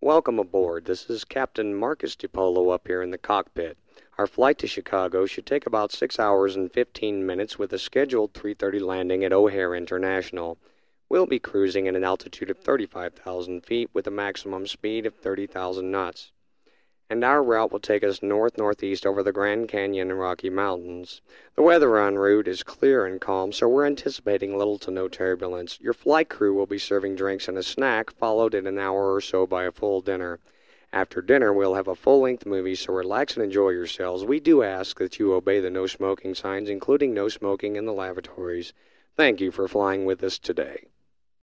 Welcome aboard. This is Captain Marcus DiPolo up here in the cockpit. Our flight to Chicago should take about 6 hours and 15 minutes with a scheduled 3:30 landing at O'Hare International. We'll be cruising at an altitude of 35,000 feet with a maximum speed of 30,000 knots. And our route will take us north-northeast over the Grand Canyon and Rocky Mountains. The weather en route is clear and calm, so we're anticipating little to no turbulence. Your flight crew will be serving drinks and a snack, followed in an hour or so by a full dinner. After dinner, we'll have a full-length movie, so relax and enjoy yourselves. We do ask that you obey the no smoking signs, including no smoking in the lavatories. Thank you for flying with us today.